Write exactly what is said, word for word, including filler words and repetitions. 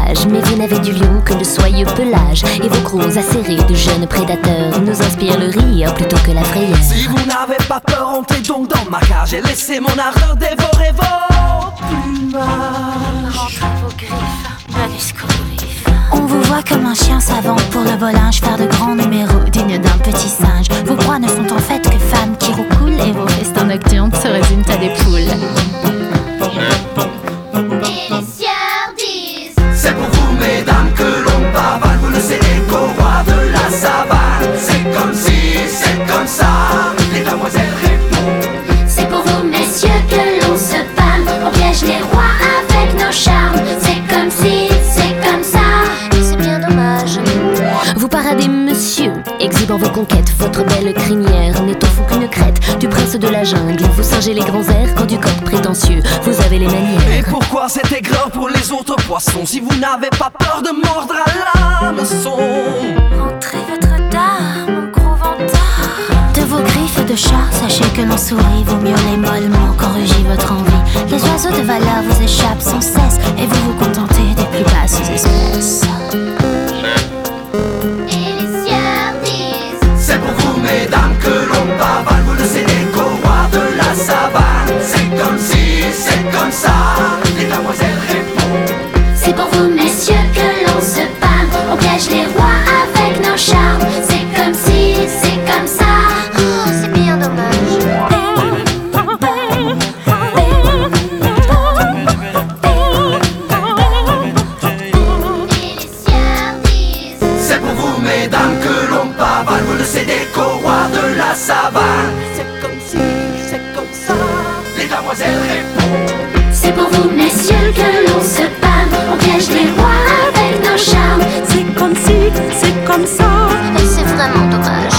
sauvage, mais vous n'avez du lion que de soyeux pelage. Et vos crocs acérés de jeunes prédateurs nous inspirent le rire plutôt que la frayeur. Si vous n'avez pas peur, entrez donc dans ma cage et laissez mon ardeur dévorer vos plumages. Rentrez vos griffes, mollusques griffes. On vous voit comme un chien savant pour le volinge, faire de grands numéros dignes d'un petit singe. Vos proies ne sont en fait que femmes qui roucoulent, et vos festins nocturnes se résument à des poules. C'est pour vous, mesdames, que l'on pavane. Vous le cédez qu'au roi de la savane. C'est comme si, c'est comme ça, les demoiselles répondent. C'est pour vous, messieurs, que l'on se pâme. On piège les rois avec nos charmes. C'est comme si, c'est comme ça, et c'est bien dommage. Vous paradez, monsieur, exhibant vos conquêtes. Votre belle crinière n'est au fond qu'une crête du prince de la jungle. Vous singez les grands airs quand du coq prétentieux vous avez les manières. Et pourquoi cette aigreur pour les autres poissons? Si vous n'avez pas peur de mordre à l'hameçon. Montrez votre dard, mon gros vantard. De vos griffes de chat, sachez que l'on sourit vaut mieux les mollement quand rugit votre envie. Les oiseaux de valeur vous échappent sans cesse, et vous vous contentez des plus basses espèces. C'est pour vous, mesdames, que l'on pavane. Vous le cédez qu'au roi de la savane. C'est comme si, c'est comme ça, les demoiselles répondent. C'est pour vous, messieurs, que l'on se pâme. On piège les rois avec nos charmes. C'est comme si, c'est comme ça, oh, c'est bien dommage. C'est pour vous, mesdames, que l'on pavane. Vous le cédez qu'au roi de la savane. C'est comme si, c'est comme ça, les demoiselles répondent. C'est pour vous, messieurs, que l'on se pâme. On piège les rois avec nos charmes. C'est comme si, c'est comme ça. Et c'est vraiment dommage.